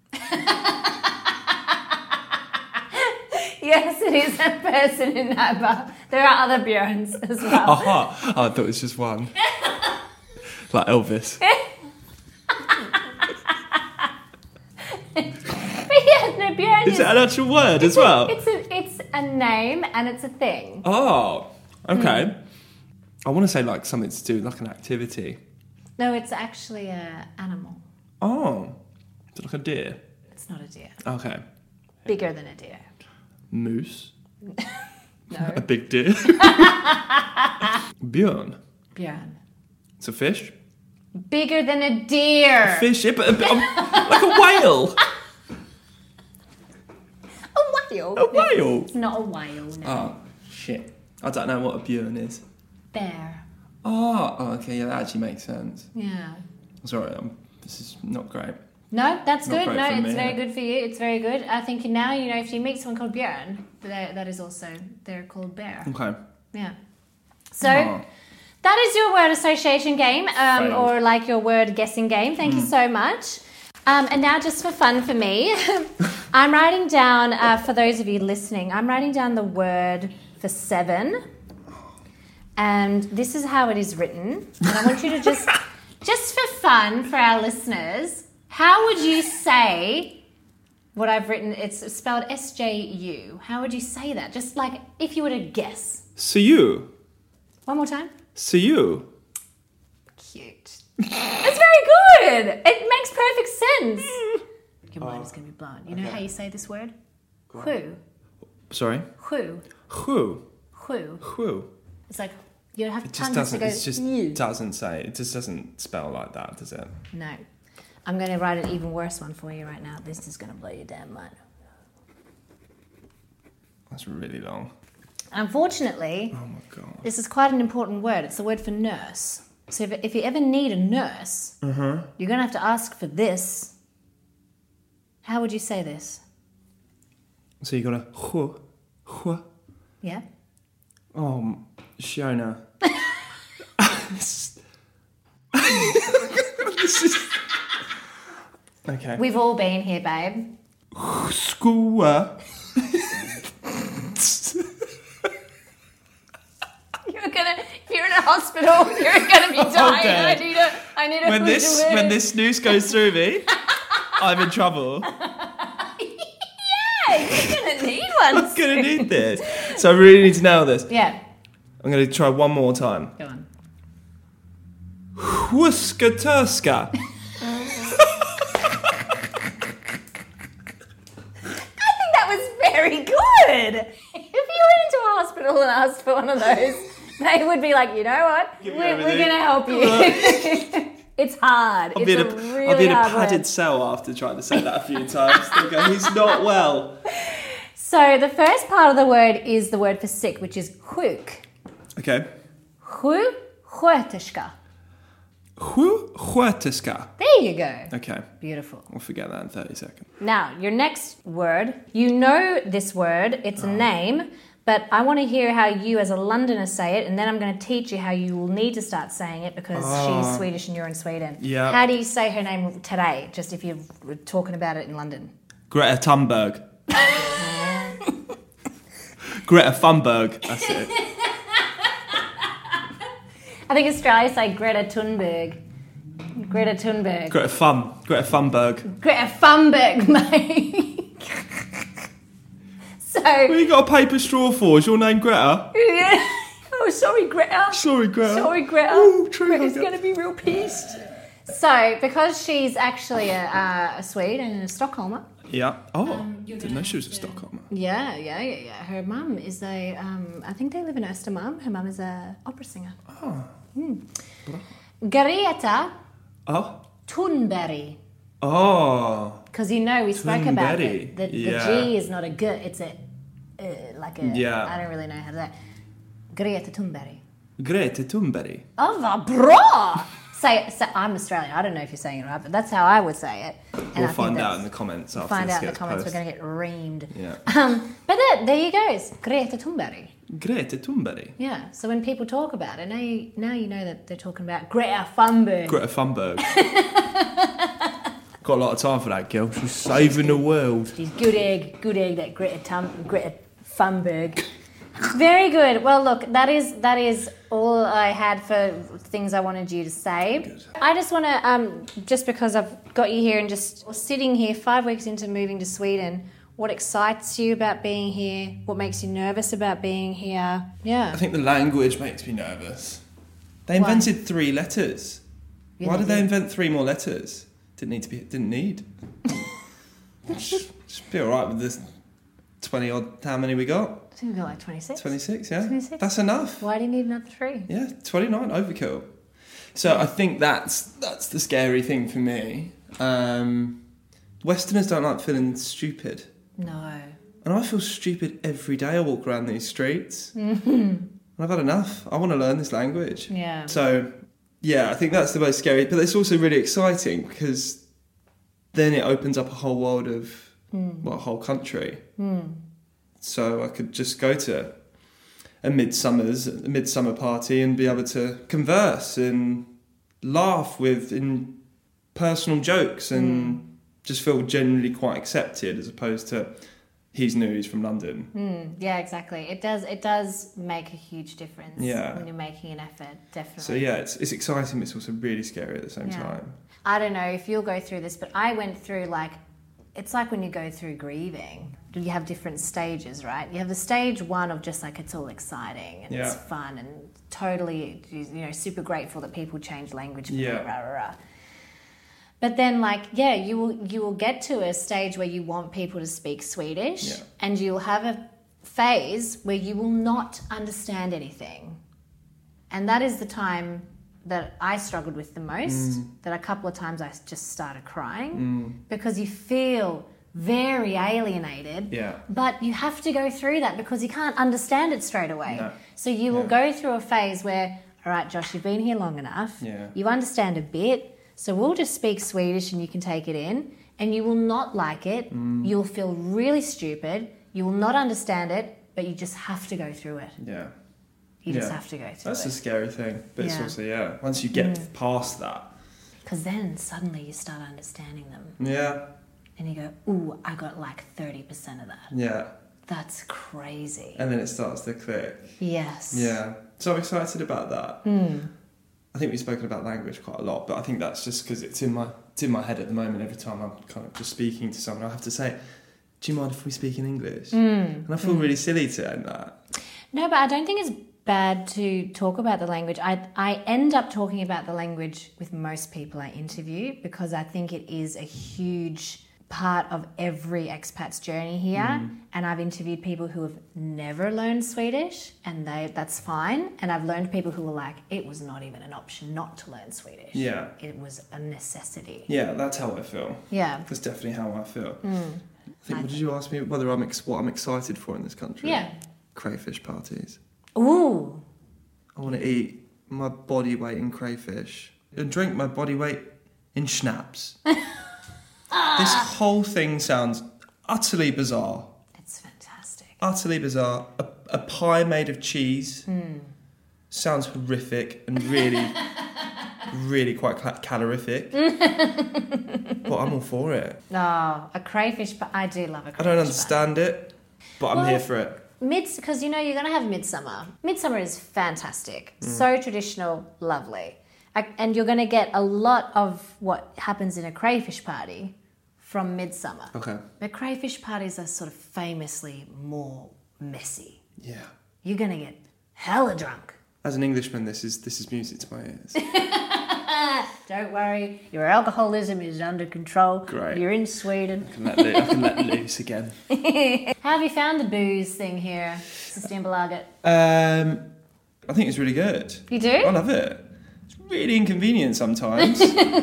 Yes, it is a person in ABBA. There are other Björns as well. Aha! Oh, I thought it was just one. Like Elvis. But yeah, no, Björn Is it an actual word as well? It's a name and it's a thing. Oh, okay. I want to say like something to do with like an activity. No, it's actually an animal. Oh, is it like a deer? It's not a deer. Okay. Bigger than a deer. Moose. No. A big deer. Björn. Björn. It's a fish. Bigger than a deer. Fish, yeah, but like a whale. A whale. A whale. It's not a whale, no. Oh, shit. I don't know what a björn is. Bear. Oh, okay, yeah, that actually makes sense. Yeah. Sorry, this is not great. No, that's Not good. great No, for it's me, very yeah. good for you. It's very good. I think now, if you meet someone called Björn, that is also, they're called Bear. Okay. Yeah. So, Oh. that is your word association game, Failed. or like your word guessing game. Thank you so much. And now just for fun for me, I'm writing down, for those of you listening, I'm writing down the word for 7. And this is how it is written. And I want you to just for fun, for our listeners, how would you say what I've written? It's spelled SJU. How would you say that? Just like if you were to guess. So you. One more time. So you. Cute. It's very good. It makes perfect sense. Your mind is going to be blown. You know how you say this word? Who. Sorry. Who. Who. Who. Who. It's like you have It just tongues to doesn't. go. It just "You." doesn't say. It just doesn't spell like that, does it? No. I'm going to write an even worse one for you right now. This is going to blow your damn mind. That's really long. Unfortunately, Oh my god. this is quite an important word. It's the word for nurse. So if you ever need a nurse, you're going to have to ask for this. How would you say this? So you got a who. Yeah? Oh, Shiona. This is... Okay. We've all been here, babe. School. If you're in a hospital, you're gonna be dying. dead. I need a When this news goes through me, I'm in trouble. Yeah, you're gonna need one. I'm gonna need this. So I really need to nail this. Yeah. I'm gonna try one more time. Go on. Wuskaturska. I think that was very good. If you went into a hospital and asked for one of those, they would be like, you know what? Give me We're everything. going to help you. It's hard. I'll be in a really hard padded word. cell after trying to say that a few times. They go, he's not well. So the first part of the word is the word for sick, which is sjuk. Okay. Sjuksköterska. Sjuksköterska. There you go. Okay. Beautiful. We'll forget that in 30 seconds. Now, your next word, you know this word, it's a name, but I want to hear how you as a Londoner say it, and then I'm going to teach you how you will need to start saying it because she's Swedish and you're in Sweden. Yeah. How do you say her name today, just if you're talking about it in London? Greta Thunberg. Greta Thunberg. That's it. I think Australia say Greta Thunberg. Greta Thunberg. Greta Thunberg. Greta Thunberg, mate. So... What you got a paper straw for? Is your name Greta? Oh, sorry, Greta. Sorry, Greta. Sorry, Greta. Oh, true. Greta's going to be real pissed. So, because she's actually a Swede and a Stockholmer. Yeah. Oh, didn't know she was a Stockholmer. Yeah. Her mum is I think they live in Östermalm. Her mum is a opera singer. Oh. Greta Oh. Thunberg. Oh. Because we spoke about Thunberg. it. The Yeah. G is not a G, it's a like a... Yeah. I don't really know how to say it. Greta Thunberg. Greta Thunberg. Oh, bra! Say, I'm Australian. I don't know if you're saying it right, but that's how I would say it. And We'll find out in the comments after find this out in the gets comments. posted. We're going to get reamed. Yeah. But there you go. Greta Thunberg. Greta Thunberg. Yeah. So when people talk about it, now you know that they're talking about Greta Thunberg. Greta Thunberg. Got a lot of time for that girl. She's saving the world. She's good egg, that Greta Thunberg. Very good. Well, look, that is all I had for things I wanted you to say. Good. I just want to, just because I've got you here and just sitting here 5 weeks into moving to Sweden, what excites you about being here? What makes you nervous about being here? Yeah. I think the language makes me nervous. They invented 3 letters. Yeah, Why did they invent 3 more letters? Didn't need. Just be alright with this 20 odd, how many we got? I think we got like 26. 26, yeah. 26. That's enough. Why do you need another 3? Yeah, 29, overkill. So I think that's the scary thing for me. Westerners don't like feeling stupid. No. And I feel stupid every day I walk around these streets. And I've had enough. I want to learn this language. Yeah. So, yeah, I think that's the most scary. But it's also really exciting because then it opens up a whole world of, a whole country. So I could just go to a midsummer party and be able to converse and laugh in personal jokes and just feel genuinely quite accepted as opposed to he's new, he's from London. Yeah, exactly. It does make a huge difference when you're making an effort, definitely. So yeah, it's exciting, but it's also really scary at the same time. I don't know if you'll go through this, but I went through it's like when you go through grieving. You have different stages, right? You have the stage 1 of just it's all exciting and it's fun and totally, super grateful that people change language for me, rah, rah, rah. But then, you will get to a stage where you want people to speak Swedish, and you'll have a phase where you will not understand anything. And that is the time that I struggled with the most, that a couple of times I just started crying, because you feel very alienated, but you have to go through that because you can't understand it straight away. No. So you will go through a phase where, all right, Josh, you've been here long enough, you understand a bit, so we'll just speak Swedish and you can take it in, and you will not like it, you'll feel really stupid, you will not understand it, but you just have to go through it. Yeah. You just have to go through it. That's a scary thing, but it's also, once you get past that. Because then suddenly you start understanding them. Yeah. And you go, ooh, I got 30% of that. Yeah. That's crazy. And then it starts to click. Yes. Yeah. So I'm excited about that. I think we've spoken about language quite a lot, but I think that's just because it's in my head at the moment. Every time I'm kind of just speaking to someone, I have to say, do you mind if we speak in English? And I feel really silly to end that. No, but I don't think it's bad to talk about the language. I end up talking about the language with most people I interview because I think it is a huge part of every expat's journey here. And I've interviewed people who have never learned Swedish, and that's fine. And I've learned people who were like, it was not even an option not to learn Swedish. Yeah. It was a necessity. Yeah, that's how I feel. Yeah. That's definitely how I feel. I think, what did you ask me? Whether what I'm excited for in this country? Yeah. Crayfish parties. Ooh. I want to eat my body weight in crayfish and drink my body weight in schnapps. This whole thing sounds utterly bizarre. It's fantastic. Utterly bizarre. A pie made of cheese sounds horrific and really, really quite calorific. But I'm all for it. Oh, a crayfish, but I do love a crayfish. I don't understand it, but I'm here for it. Because you're going to have midsummer. Midsummer is fantastic. So traditional, lovely. And you're going to get a lot of what happens in a crayfish party from midsummer. Okay. But crayfish parties are sort of famously more messy. Yeah. You're going to get hella drunk. As an Englishman, this is music to my ears. Don't worry, your alcoholism is under control. Great. You're in Sweden. I can let loose again. How have you found the booze thing here, Systembolaget? I think it's really good. You do? I love it. It's really inconvenient sometimes.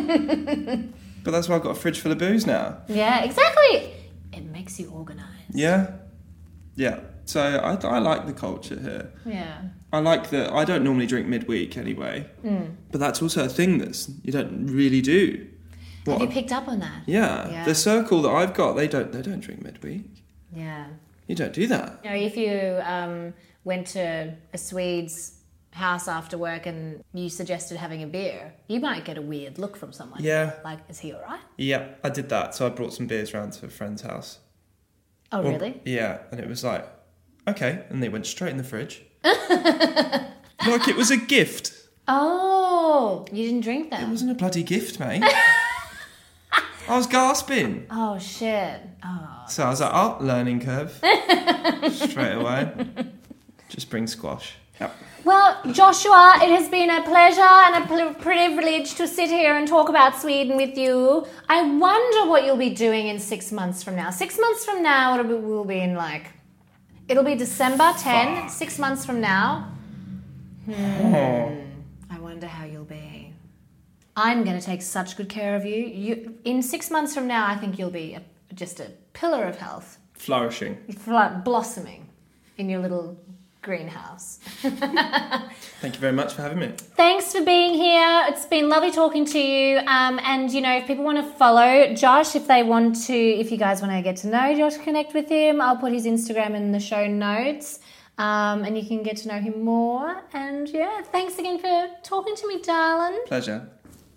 But that's why I've got a fridge full of booze now. Yeah, exactly. It makes you organised. Yeah. Yeah. So I like the culture here. Yeah. I like that. I don't normally drink midweek anyway, but that's also a thing that you don't really do. Have you picked up on that? Yeah. The circle that I've got, they don't drink midweek. Yeah. You don't do that. You know, if you went to a Swede's house after work and you suggested having a beer, you might get a weird look from someone. Yeah. Like, is he all right? Yeah, I did that. So I brought some beers round to a friend's house. Oh, really? Yeah, and it was like, okay, and they went straight in the fridge. Like it was a gift. Oh, you didn't drink them? It wasn't a bloody gift, mate. I was gasping. Oh, shit. Oh. So I was like, oh, learning curve. Straight away. Just bring squash. Yep. Well, Joshua, it has been a pleasure and a privilege to sit here and talk about Sweden with you. I wonder what you'll be doing in 6 months from now. 6 months from now, we'll be in like... It'll be December 10, 6 months from now. I wonder how you'll be. I'm going to take such good care of you. In 6 months from now, I think you'll be just a pillar of health. Flourishing. Blossoming in your little greenhouse. Thank you very much for having me. Thanks for being here. It's been lovely talking to you. And, you know, if people want to follow Josh, if you guys want to get to know Josh, connect with him, I'll put his Instagram in the show notes. And you can get to know him more. And, yeah, thanks again for talking to me, darling. Pleasure.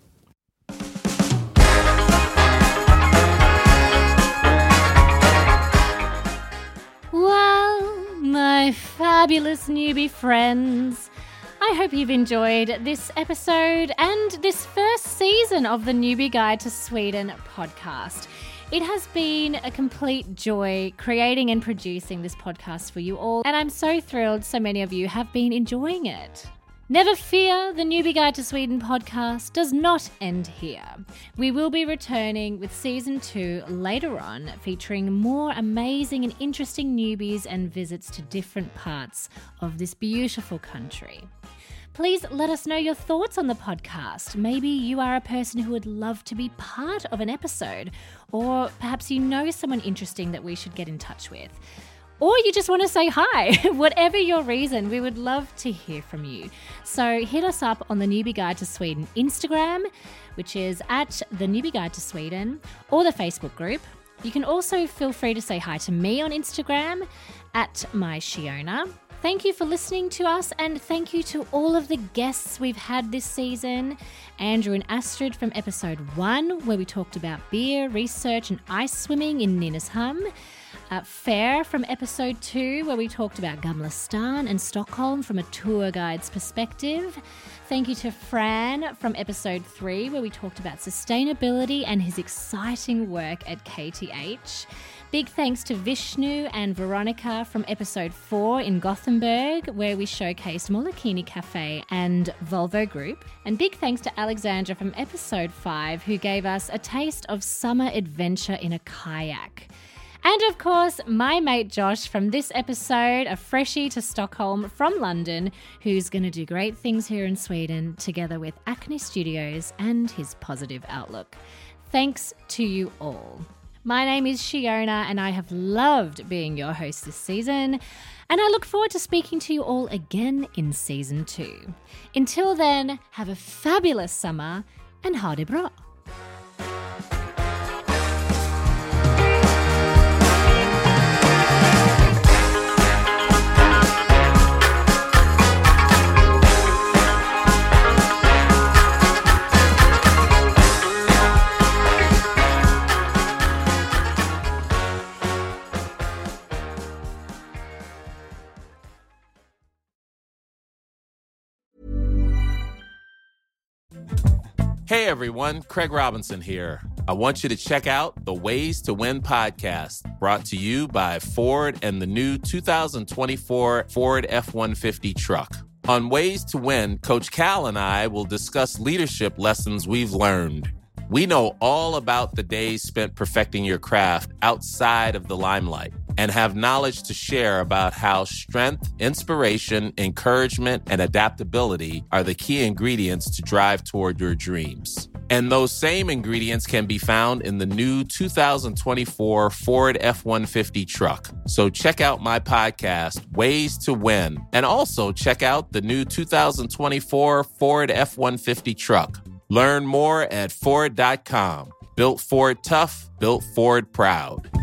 Well, my fabulous newbie friends, I hope you've enjoyed this episode and this first season of the Newbie Guide to Sweden podcast. It has been a complete joy creating and producing this podcast for you all, and I'm so thrilled so many of you have been enjoying it. Never fear, the Newbie Guide to Sweden podcast does not end here. We will be returning with Season 2 later on, featuring more amazing and interesting newbies and visits to different parts of this beautiful country. Please let us know your thoughts on the podcast. Maybe you are a person who would love to be part of an episode, or perhaps you know someone interesting that we should get in touch with. Or you just want to say hi. Whatever your reason, we would love to hear from you. So hit us up on the Newbie Guide to Sweden Instagram, which is at the Newbie Guide to Sweden, or the Facebook group. You can also feel free to say hi to me on Instagram at myShiona. Thank you for listening to us, and thank you to all of the guests we've had this season. Andrew and Astrid from episode 1, where we talked about beer, research and ice swimming in Nynäshamn. Fair from episode 2, where we talked about Gamla Stan and Stockholm from a tour guide's perspective. Thank you to Fran from episode 3, where we talked about sustainability and his exciting work at KTH. Big thanks to Vishnu and Veronica from episode 4 in Gothenburg, where we showcased Molokini Cafe and Volvo Group. And big thanks to Alexandra from episode 5, who gave us a taste of summer adventure in a kayak. And of course, my mate Josh from this episode, a freshie to Stockholm from London, who's going to do great things here in Sweden together with Acne Studios and his positive outlook. Thanks to you all. My name is Shiona, and I have loved being your host this season, and I look forward to speaking to you all again in Season 2. Until then, have a fabulous summer, and ha det bra! Hey everyone, Craig Robinson here. I want you to check out the Ways to Win podcast, brought to you by Ford and the new 2024 Ford F-150 truck. On Ways to Win, Coach Cal and I will discuss leadership lessons we've learned. We know all about the days spent perfecting your craft outside of the limelight and have knowledge to share about how strength, inspiration, encouragement, and adaptability are the key ingredients to drive toward your dreams. And those same ingredients can be found in the new 2024 Ford F-150 truck. So check out my podcast, Ways to Win, and also check out the new 2024 Ford F-150 truck. Learn more at Ford.com. Built Ford tough, built Ford proud.